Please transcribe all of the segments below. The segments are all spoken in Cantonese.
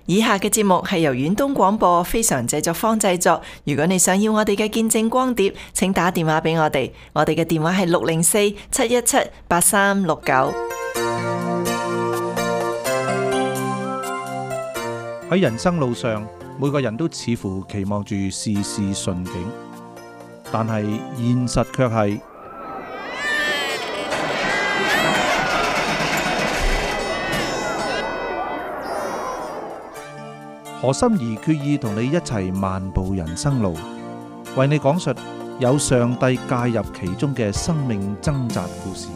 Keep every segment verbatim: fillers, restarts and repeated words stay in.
以下嘅節目係由遠東廣播非常製作坊製作。如果你想要我哋嘅見證光碟，請打電話俾我哋，我哋嘅電話係六零四七一七八三六九。 喺人生路上，每個人都似乎期望住事事順境，但係現實卻係何心怡決意同你一齊漫步人生路，為你講述有上帝介入其中嘅生命掙扎故事。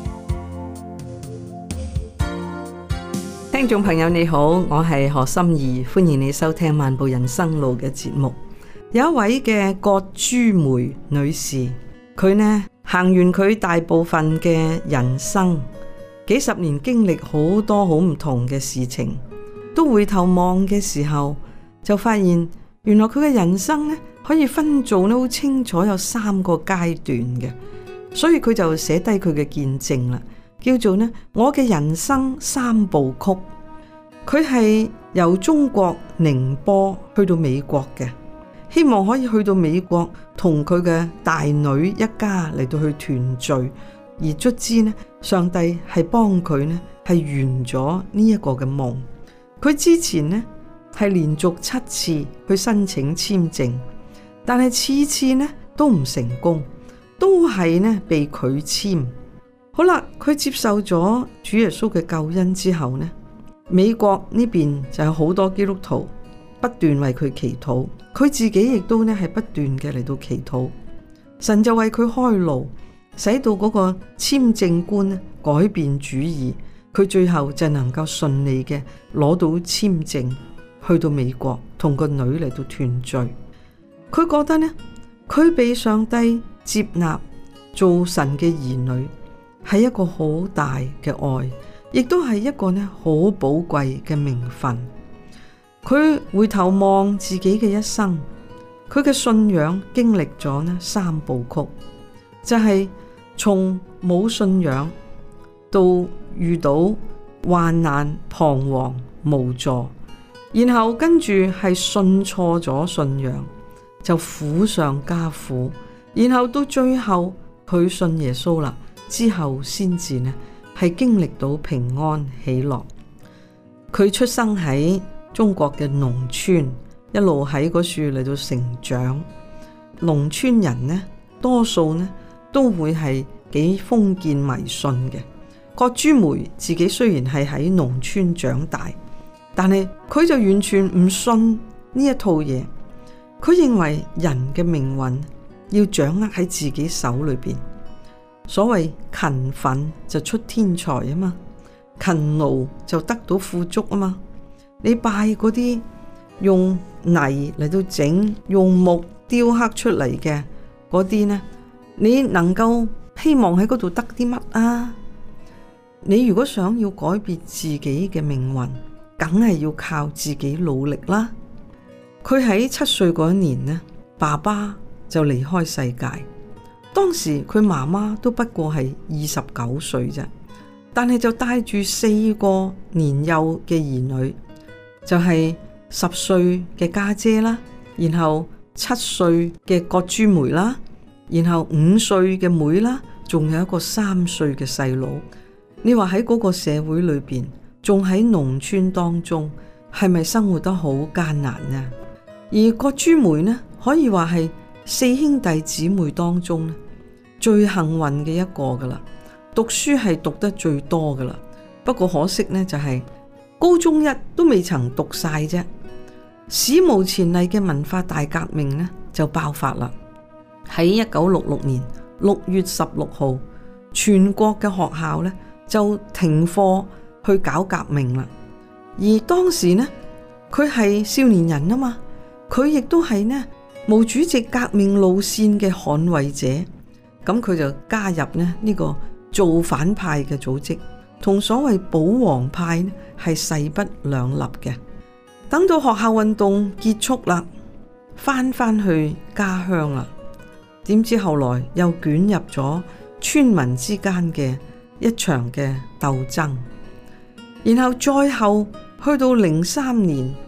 聽眾朋友你好，我係何心怡，歡迎你收聽漫步人生路嘅節目。有一位嘅郭珠梅女士，佢呢行完佢大部分嘅人生，幾十年經歷好多好唔同嘅事情，都回頭望嘅時候，就發現原來佢嘅人生呢可以分做得好清楚，有三個階段嘅，所以佢就寫低佢嘅見證啦，叫做呢我嘅人生三部曲。佢係由中國寧波去到美國嘅，希望可以去到美國同佢嘅大女一家嚟到去團聚，而卒之呢上帝係幫佢呢係圓咗呢一個嘅夢。佢之前呢係連續七次去申請簽證，但係次次呢都唔成功，都係呢被拒簽。好啦，佢接受咗主耶穌嘅救恩之後呢，美國呢邊就有好多基督徒不斷為佢祈禱，佢自己亦都呢係不斷嘅嚟到祈禱，神就為佢開路，使到嗰個簽證官呢改變主意，佢最後就能夠順利嘅攞到簽證，去到美國同個女嚟到團聚。佢覺得呢，佢被上帝接納做神嘅兒女，係一個好大嘅愛，亦都係一個呢好寶貴嘅名分。佢回頭望自己嘅一生，佢嘅信仰經歷咗呢三部曲，就係從冇信仰到遇到患難、彷徨、無助，然後跟住係信錯咗信仰，就苦上加苦，然後到最後佢信耶穌啦，之後先至呢係經歷到平安喜樂。佢出生喺中國嘅農村，一路喺嗰處嚟到成長。農村人呢，多數呢都會係幾封建迷信嘅。郭珠梅自己雖然係喺農村長大，但係佢就完全唔信呢一套嘢。佢認為人嘅命運要掌握喺自己手裏邊。所謂勤奮就出天才啊嘛，勤勞就得到富足啊嘛。你拜嗰啲用泥嚟到整，用木雕刻出嚟嘅嗰啲呢，你能夠希望喺嗰度得啲乜啊？你如果想要改變自己嘅命運，梗係要靠自己努力啦。佢喺七歲嗰一年呢，爸爸就離開世界。當時佢媽媽都不過係二十九歲啫，但係就帶住四個年幼嘅兒女，就係十歲嘅家姐啦，然後七歲嘅郭珠梅啦，然後五歲嘅妹啦，仲有一個三歲嘅細佬。你話喺嗰個社會裏邊，仲喺農村當中，係咪生活得好艱難呢？而郭珠梅呢，可以話係四兄弟姊妹當中呢最幸運嘅一個噶啦，讀書係讀得最多噶啦。不過可惜呢，就係高中一都未曾讀晒啫。史無前例嘅文化大革命呢就爆發啦。喺一九六六年六月十六號，全國嘅學校呢就停課去搞革命啦。而當時呢，佢係少年人啊嘛，佢亦都係呢毛主席革命路線嘅捍衛者。咁佢就加入呢呢個造反派嘅組織，同所謂保皇派呢係勢不兩立嘅。等到學校運動結束啦，翻翻去家鄉啦，點知後來又捲入咗村民之間嘅一場嘅鬥爭，然後再後去到零三年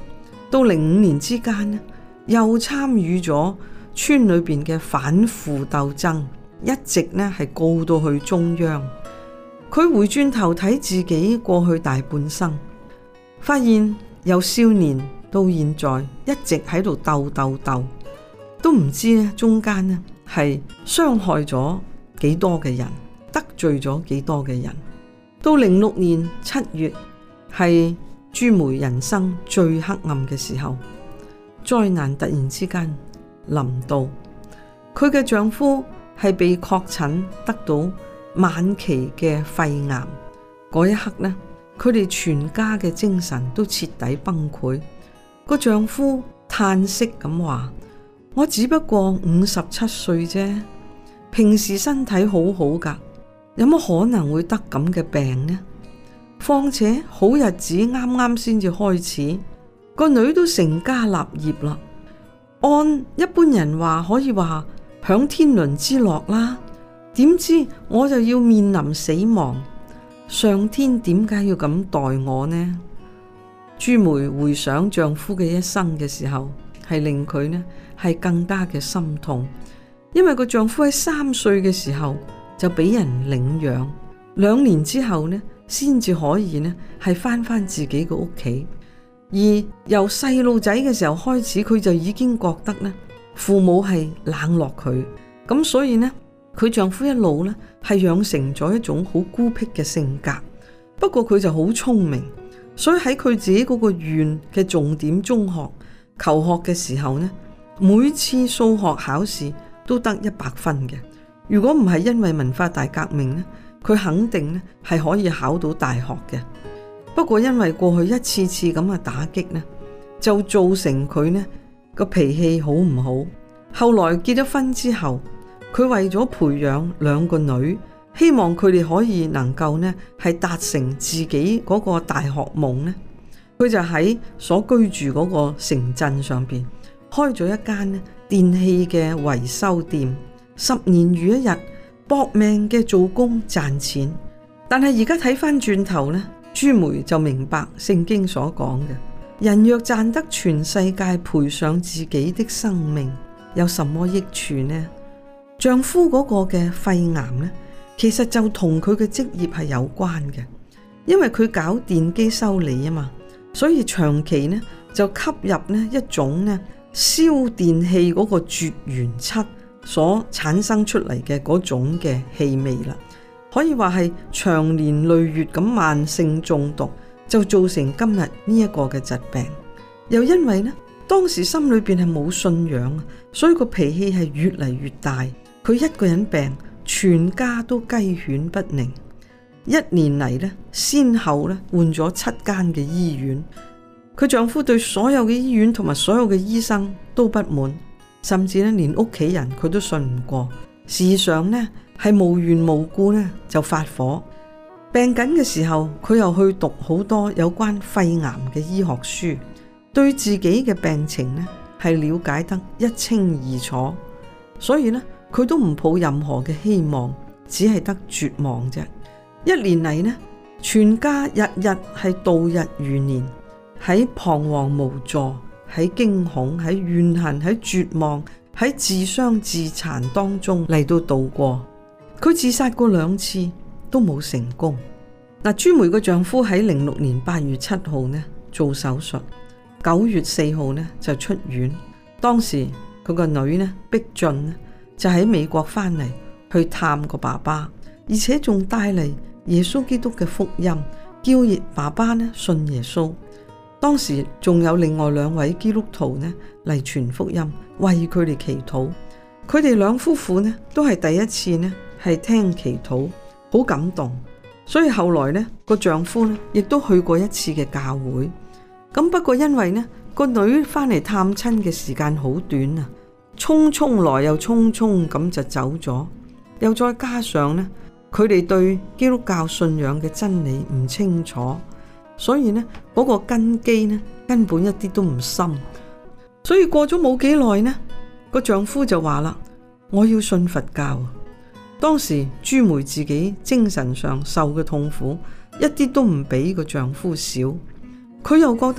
到零五年之間呢，又參與咗村裏邊嘅反腐鬥爭，一直呢係告到去中央。佢回轉頭睇自己過去大半生，發現由少年到現在一直喺度鬥鬥鬥，都唔知呢中間呢係傷害咗幾多嘅人，得罪咗幾多嘅人。到零六年七月係朱梅人生最黑暗嘅時候，災難突然之間臨到，佢嘅丈夫係被確診得到晚期嘅肺癌。嗰一刻呢，佢哋全家嘅精神都徹底崩潰。個丈夫嘆息咁話：我只不過五十七歲啫，平時身體好好噶，有乜可能會得咁嘅病呢？況且好日子啱啱先至開始，個女都成家立業啦，按一般人話可以話享天倫之樂啦，點知我就要面臨死亡，上天點解要咁待我呢？朱梅回想丈夫嘅一生嘅時候，係令佢呢係更加嘅心痛，因為個丈夫喺三歲嘅時候就俾人領養，兩年之後呢先至可以呢係翻翻自己嘅屋企。而由細路仔嘅時候開始，佢就已經覺得呢父母係冷落佢，咁所以呢佢丈夫一路呢係養成咗一種好孤僻嘅性格。不過佢就好聰明，所以喺佢自己嗰個縣嘅重點中學求學嘅時候呢，每次數學考試都得一百分嘅。如果唔係因為文化大革命呢，佢肯定呢係可以考到大學嘅。不過因為過去一次次咁嘅打擊呢，就造成佢呢個脾氣好唔好。後來結咗婚之後，佢為咗培養兩個女，希望佢哋可以能夠呢係達成自己嗰個大學夢呢，佢就喺所居住嗰個城鎮上邊開咗一間呢電器嘅維修店，十年如一日，搏命嘅做工賺錢。但係而家睇翻轉頭呢，朱梅就明白聖經所講嘅：人若賺得全世界，賠上自己的生命，有什麼益處呢？丈夫嗰個嘅肺癌呢，其實就同佢嘅職業係有關嘅，因為佢搞電機修理啊嘛，所以長期呢就吸入呢一種呢燒電器嗰個絕緣漆所產生出嚟嘅嗰種嘅氣味啦，可以話係長年累月咁慢性中毒，就造成今日呢一個嘅疾病。又因為呢當時心裏邊係冇信仰，所以個脾氣係越嚟越大。佢一個人病，全家都雞犬不寧。一年嚟呢，先後呢換咗七間嘅醫院。佢丈夫對所有嘅醫院同埋所有嘅醫生都不滿，甚至呢連屋企人佢都信唔過。時常呢係無緣無故呢就發火。病緊嘅時候，佢又去讀好多有關肺癌嘅醫學書，對自己嘅病情呢係了解得一清二楚。所以呢佢都唔抱任何嘅希望，只係得絕望啫。一年嚟呢，全家日日係度日如年，喺彷徨無助，喺驚恐，喺怨恨，喺絕望，喺自傷自殘當中嚟到度過。佢自殺過兩次都冇成功。嗱，朱梅個丈夫喺零六年八月七號呢做手術，九月四號呢就出院。當時佢個女呢碧俊呢就喺美國翻嚟去探個爸爸，而且仲帶嚟耶穌基督嘅福音，叫爸爸呢信耶穌。當時仲有另外兩位基督徒呢嚟傳福音，為佢哋祈禱。佢哋兩夫婦呢都係第一次呢係聽祈禱，好感動。所以後來呢個丈夫呢亦都去過一次嘅教會。咁不過因為呢個女翻嚟探親嘅時間好短啊，匆匆來又匆匆咁就走咗，又再加上呢佢哋對基督教信仰嘅真理唔清楚，所以呢嗰個根基呢根本一啲都唔深。所以過咗冇幾耐呢，個丈夫就話啦：我要信佛教。當時朱梅自己精神上受嘅痛苦一啲都唔比個丈夫少，佢又覺得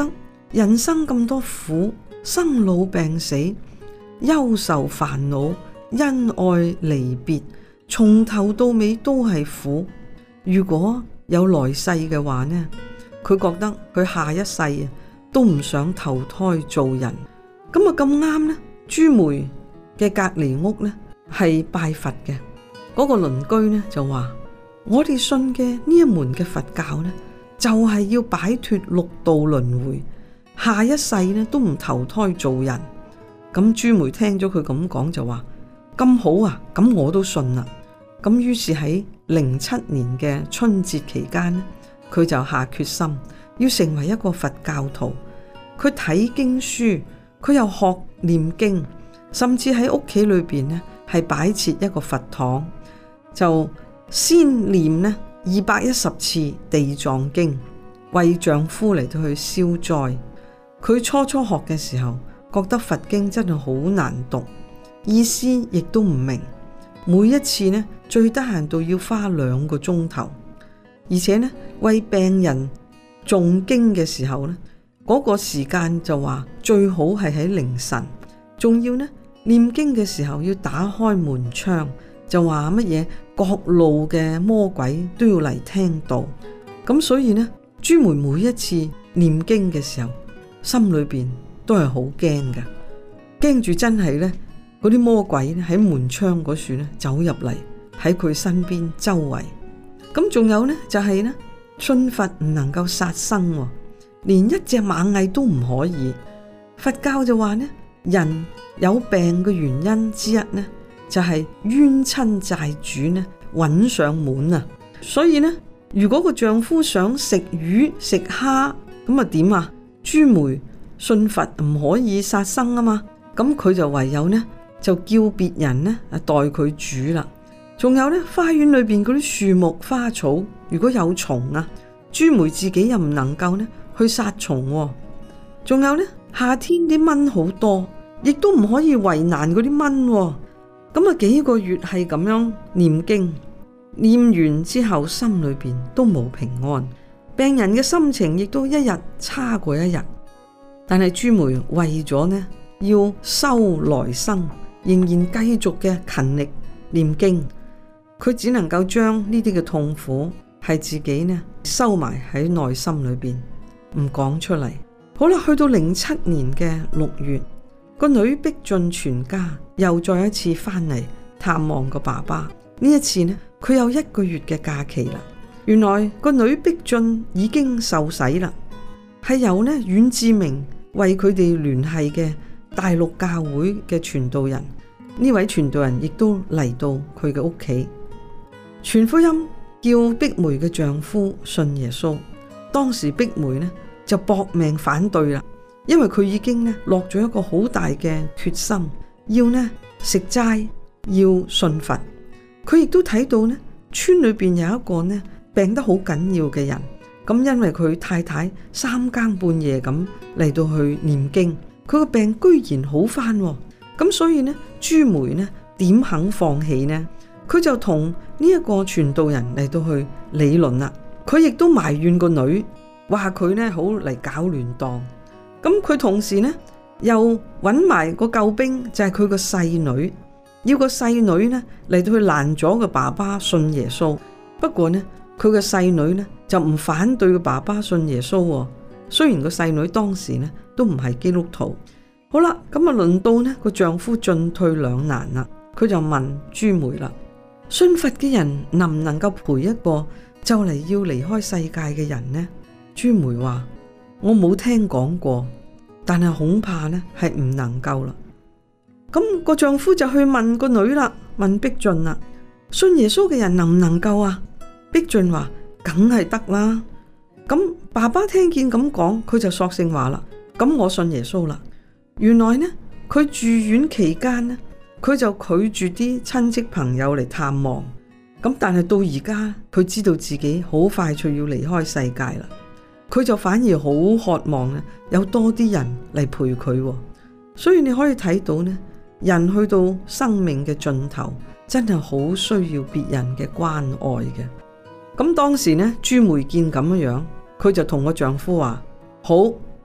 人生咁多苦，生老病死，憂愁煩惱，恩愛離別，從頭到尾都係苦。如果有來世嘅話呢，佢覺得佢下一世都唔想投胎做人。咁啊咁啱呢，朱梅嘅隔離屋呢係拜佛嘅，嗰個鄰居呢就話：我哋信嘅呢一門嘅佛教呢，就係要擺脫六道輪迴，下一世呢都唔投胎做人。咁朱梅聽咗佢咁講就話：咁好啊，咁我都信啦。咁於是喺零七年嘅春節期間呢，佢就下決心要成為一個佛教徒。佢睇經書，佢又學念經，甚至喺屋企裏邊呢係擺設一個佛堂，就先念呢二百一十次地藏經，為丈夫嚟到去消災。佢初初學嘅時候，覺得佛經真係好難讀，意思亦都唔明。每一次呢，最得閒到要花兩個鐘頭，而且呢，為病人誦經嘅時候呢，嗰個時間就話最好係喺凌晨，仲要呢念經嘅時候要打開門窗，就話乜嘢各路嘅魔鬼都要嚟聽到。咁所以呢，朱梅每一次念經嘅時候，心裏邊都係好驚嘅，驚住真係呢嗰啲魔鬼喺門窗嗰處呢走入嚟，喺佢身邊周圍。咁仲有呢就係呢，信佛唔能夠殺生，連一隻螞蟻都唔可以。佛教就話呢，人有病嘅原因之一呢，就係冤親債主呢揾上門啊。所以呢，如果個丈夫想食魚食蝦，咁啊點啊？朱梅信佛唔可以殺生啊嘛，咁佢就唯有呢就叫別人呢啊代佢煮啦。仲有呢，花園裏邊嗰啲樹木花草，如果有蟲啊，朱梅自己又唔能夠呢去殺蟲喎。仲有呢，夏天啲蚊好多，亦都唔可以為難嗰啲蚊喎。咁啊幾個月係咁樣念經，念完之後心裏邊都冇平安，病人嘅心情亦都一日差過一日。但係朱梅為咗呢要修來生，仍然繼續嘅勤力念經，佢只能夠將呢啲嘅痛苦係自己呢收埋喺內心裏邊，唔講出嚟。好啦，去到零七年嘅六月，個女碧俊全家又再一次翻嚟探望個爸爸。呢一次呢，佢有一個月嘅假期啦。原來個女碧俊已經受洗啦，係由呢阮志明為佢哋聯繫嘅大陸教會嘅傳道人。呢位傳道人亦都嚟到佢嘅屋企傳福音，叫碧梅嘅丈夫信耶穌。當時碧梅呢就搏命反對啦，因為佢已經呢落咗一個好大嘅決心，要呢食齋，要信佛。佢亦都睇到呢村裏邊有一個呢病得好緊要嘅人，咁因為佢太太三更半夜咁嚟到去念經，佢個病居然好返，咁所以呢朱梅呢點肯放棄呢？佢就同呢一個傳道人嚟到去理論啦。佢亦都埋怨個女，話佢呢好嚟搞亂檔。咁佢同時呢又揾埋個救兵，就係佢個細女，要個細女呢嚟到去攔咗個爸爸信耶穌。不過呢佢個細女呢就唔反對個爸爸信耶穌，雖然個細女當時呢都唔係基督徒。好啦，咁啊輪到呢個丈夫進退兩難啦，佢就問朱梅啦：信佛嘅人能唔能夠陪一個就嚟要離開世界嘅人呢？朱梅話：我冇聽講過，但係恐怕呢係唔能夠啦。咁個丈夫就去問個女啦，問碧俊啦：信耶穌嘅人能唔能夠啊？碧俊話：梗係得啦。咁爸爸聽見咁講，佢就索性話啦：咁我信耶穌啦。原來呢，佢住院期間呢，佢就拒絕啲親戚朋友嚟探望。咁但係到而家，佢知道自己好快就要離開世界啦，佢就反而好渴望呢，有多啲人嚟陪佢。所以你可以睇到呢，人去到生命嘅盡頭，真係好需要別人嘅關愛嘅。咁當時呢，朱梅見咁樣，佢就同個丈夫話：好，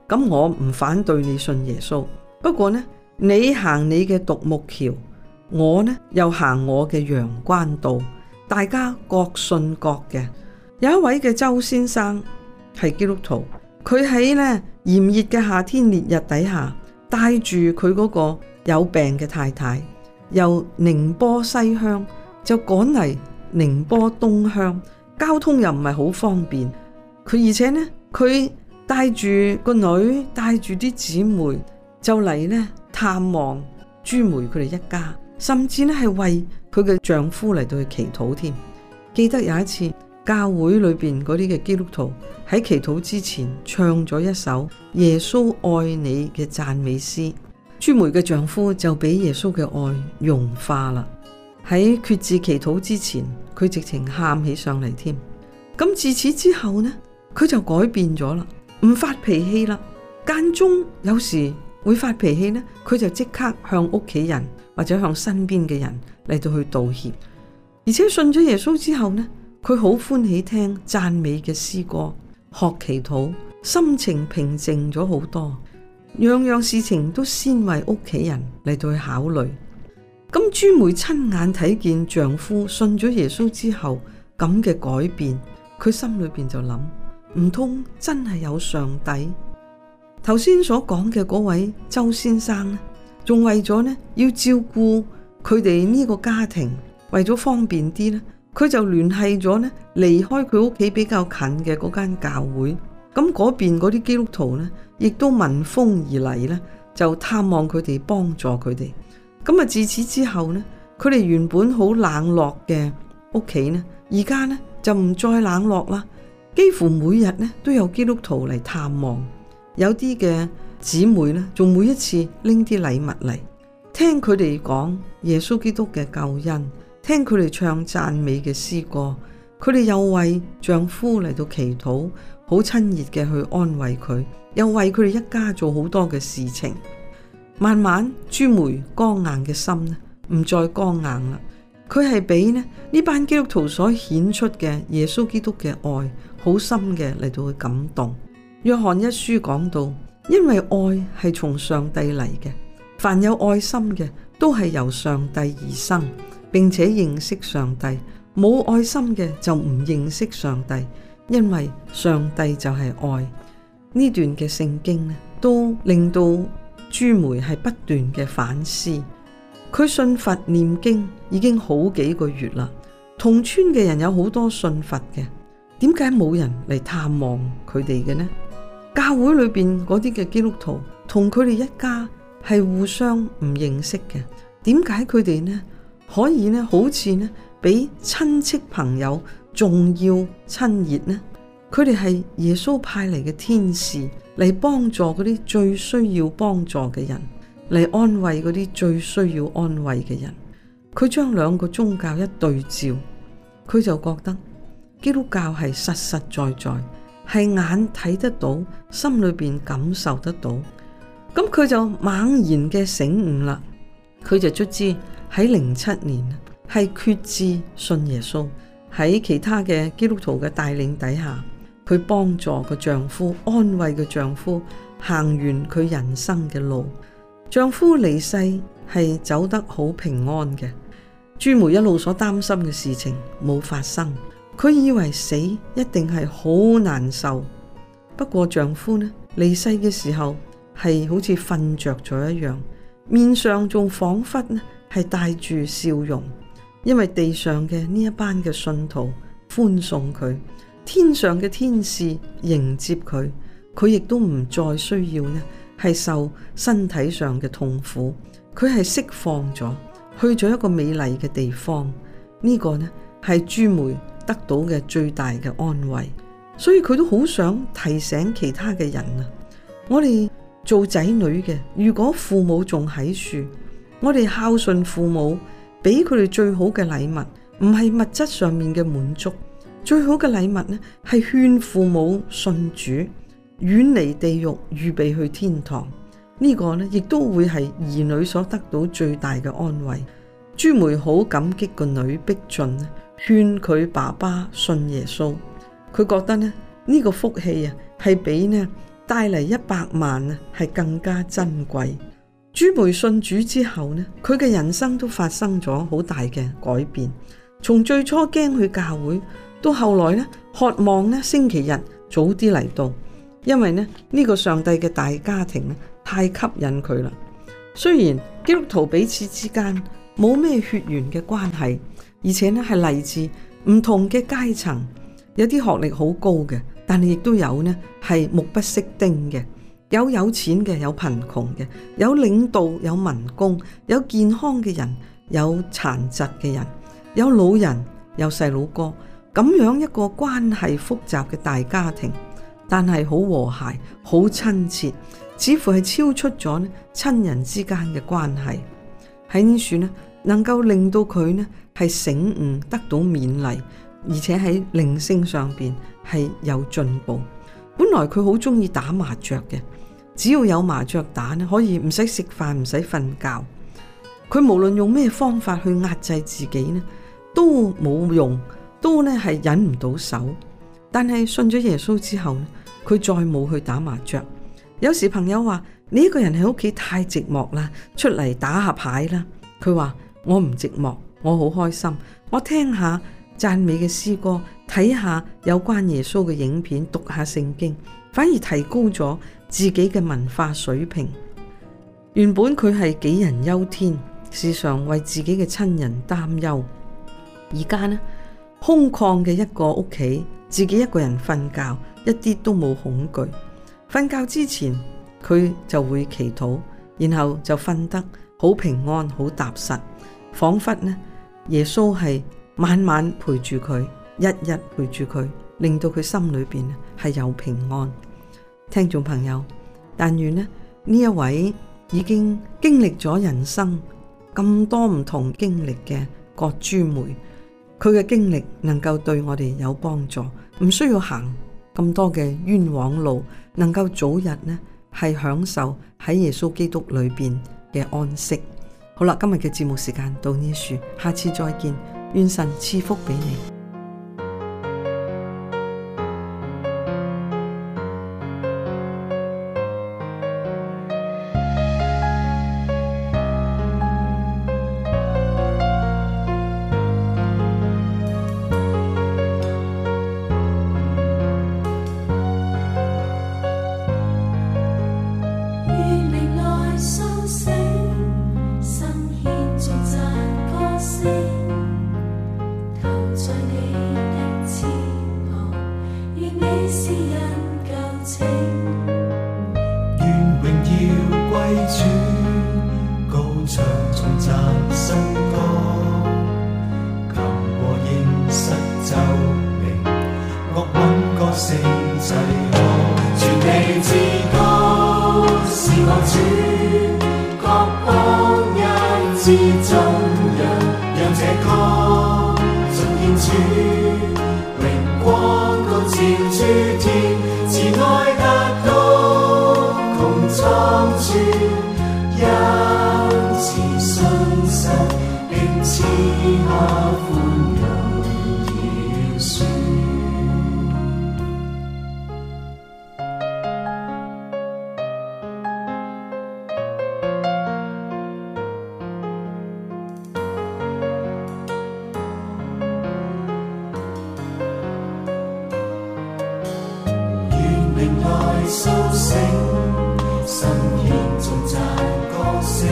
咁我唔反對你信耶穌，不過呢，你行你嘅獨木橋，我呢又行我嘅陽關道，大家各信各嘅。有一位嘅周先生係基督徒，佢喺呢炎熱嘅夏天烈日底下，帶住佢嗰個有病嘅太太，由寧波西鄉就趕嚟寧波東鄉，交通又唔係好方便。佢而且呢，佢帶住個女，帶住啲姊妹就嚟呢探望朱梅佢哋一家，甚至呢係為佢嘅丈夫嚟到去祈禱添。記得有一次教會裏邊嗰啲嘅基督徒喺祈禱之前唱咗一首耶穌愛你嘅讚美詩，朱梅嘅丈夫就俾耶穌嘅愛融化啦。喺決志祈禱之前，佢直情喊起上嚟添。咁自此之後呢，佢就改變咗啦，唔發脾氣啦。間中有時會發脾氣呢，佢就即刻向屋企人或者向身邊嘅人嚟到去道歉。而且信咗耶穌之後呢，佢好歡喜聽讚美嘅詩歌，學祈禱，心情平靜咗好多，樣樣事情都先為屋企人嚟到去考慮。咁朱梅親眼睇見丈夫信咗耶穌之後咁嘅改變，佢心裏邊就諗，唔通真係有上帝？頭先所講嘅嗰位周先生呢，仲為咗呢要照顧佢哋呢個家庭，為咗方便啲呢，佢就聯繫咗呢離開佢屋企比較近嘅嗰間教會。咁嗰邊嗰啲基督徒呢，亦都聞風而嚟呢，就探望佢哋，幫助佢哋。咁啊，自此之後呢，佢哋原本好冷落嘅屋企呢，而家呢就唔再冷落啦。幾乎每日呢都有基督徒嚟探望，有啲嘅姊妹呢，仲每一次拎啲禮物嚟，聽佢哋講耶穌基督嘅救恩，聽佢哋唱讚美嘅詩歌，佢哋又為丈夫嚟到祈禱，好親熱嘅去安慰佢，又為佢哋一家做好多嘅事情。慢慢朱梅剛硬嘅心呢，唔再剛硬啦。佢係俾呢呢班基督徒所顯出嘅耶穌基督嘅愛，好深嘅嚟到去感動。約翰一書講到，因為愛係從上帝嚟嘅，凡有愛心嘅都係由上帝而生，並且認識上帝。冇愛心嘅就唔認識上帝，因為上帝就係愛。呢段嘅聖經呢，都令到朱梅係不斷嘅反思。佢信佛念經已經好幾個月啦，同村嘅人有好多信佛嘅，點解冇人嚟探望佢哋嘅呢？教會裏邊嗰啲嘅基督徒同佢哋一家係互相唔認識嘅，點解佢哋呢可以呢好似呢比親戚朋友仲要親熱呢？佢哋係耶穌派嚟嘅天使，嚟幫助嗰啲最需要幫助嘅人，嚟安慰嗰啲最需要安慰嘅人。佢將兩個宗教一對照，佢就覺得基督教係實實在在，係眼睇得到，心裏邊感受得到。咁佢就猛然嘅醒悟啦，佢就卒之喺零七年係決志信耶穌。喺其他嘅基督徒嘅帶領底下，佢幫助個丈夫，安慰個丈夫行完佢人生嘅路。丈夫離世係走得好平安嘅，朱梅一路所擔心嘅事情冇發生。佢以為死一定係好難受，不過丈夫呢離世嘅時候係好似瞓着咗一樣，面上仲仿佛呢係帶住笑容，因為地上嘅呢一班嘅信徒歡送佢，天上嘅天使迎接佢，佢亦都唔再需要呢係受身體上嘅痛苦，佢係釋放咗，去咗一個美麗嘅地方。呢個呢係朱梅得到嘅最大嘅安慰，所以佢都好想提醒其他嘅人啊！我哋做仔女嘅，如果父母仲喺樹，我哋孝順父母，俾佢哋最好嘅禮物，唔係物質上面嘅滿足，最好嘅禮物呢係勸父母信主，遠離地獄，預備去天堂。呢個呢亦都會係兒女所得到最大嘅安慰。朱梅好感激個女逼進勸佢爸爸信耶穌，佢覺得呢呢個福氣啊係比呢帶嚟一百萬啊，係更加珍貴。朱梅信主之後呢，佢嘅人生都發生咗好大嘅改變。從最初驚去教會，到後來呢，渴望呢星期日早啲嚟到，因為呢呢個上帝嘅大家庭呢太吸引佢啦。雖然基督徒彼此之間冇咩血緣嘅關係，而且呢係嚟自唔同嘅階層，有啲學歷好高嘅，但係亦都有呢係目不識丁嘅，有有錢嘅，有貧窮嘅，有領導，有民工，有健康嘅人，有殘疾嘅人，有老人，有細佬哥，咁樣一個關係複雜嘅大家庭，但係好和諧，好親切，似乎係超出咗呢親人之間嘅關係。喺呢處呢，能夠令到佢呢係醒悟，得到勉勵，而且喺靈性上邊係有進步。本來佢好中意打麻雀嘅，只要有麻雀打呢，可以唔使食飯，唔使瞓覺。佢無論用咩方法去壓制自己呢，都冇用，都呢係忍唔到手。但係信咗耶穌之後呢，佢再冇去打麻雀。有時朋友話：你一個人喺屋企太寂寞啦，出嚟打下牌啦。佢話：我唔寂寞，我好開心，我聽下讚美嘅詩歌，睇下有關耶穌嘅影片，讀下聖經，反而提高咗自己嘅文化水平。原本佢係杞人憂天，時常為自己嘅親人擔憂，而家呢，空曠嘅一個屋企，自己一個人瞓覺，一啲都冇恐懼。瞓覺之前佢就會祈禱，然後就瞓得好平安，好踏實，仿佛呢耶穌係晚晚陪住佢，日日陪住佢，令到佢心裏邊係有平安。聽眾朋友，但願呢呢一位已經經歷咗人生咁多唔同經歷嘅郭朱梅，佢嘅經歷能夠對我哋有幫助，唔需要行咁多嘅冤枉路，能夠早日呢係享受喺耶穌基督裏邊嘅安息。好啦，今日嘅節目時間到呢處，下次再見，願神賜福俾你。 蘇醒，神獻頌讚歌聲，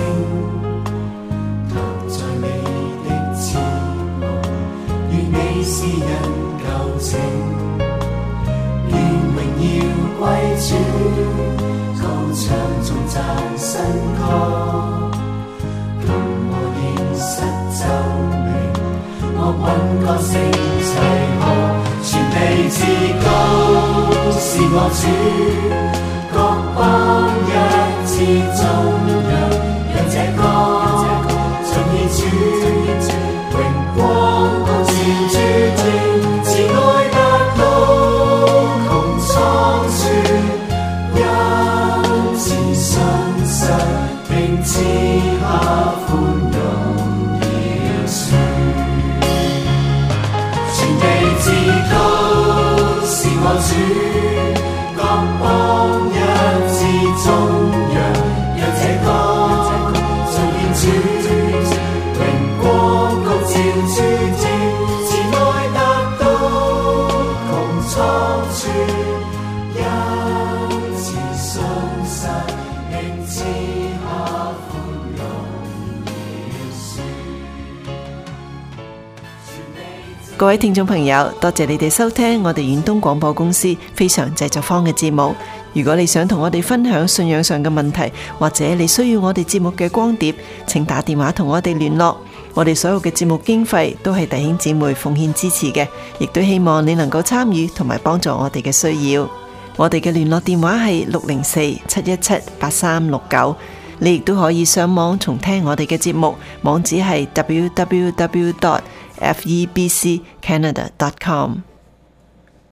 投在你的慈愛，願你施恩舊情，願榮耀歸主，高唱頌讚新歌，同我現實奏鳴，樂韻歌聲齊和，全地至高。是我主，各邦一致頌揚，讓這歌盡獻主，榮光高照諸天，慈愛達到窮蒼處，因慈信實並賜下寬容饒恕，全地至高是我主。各邦一各位聽眾朋友，多謝你哋收聽我哋遠東廣播公司非常製作坊嘅節目。如果你想同我哋分享信仰上嘅問題，或者你需要我哋節目嘅光碟，請打電話同我哋聯絡。我哋所有嘅節目經費都係弟兄姊妹奉獻支持嘅，亦都希望你能夠參與同埋幫助我哋嘅需要。我哋嘅聯絡電話係六零四七一七八三六九，你亦都可以上網重聽我哋嘅節目，網址係 w w w dot f e b c canada dot com。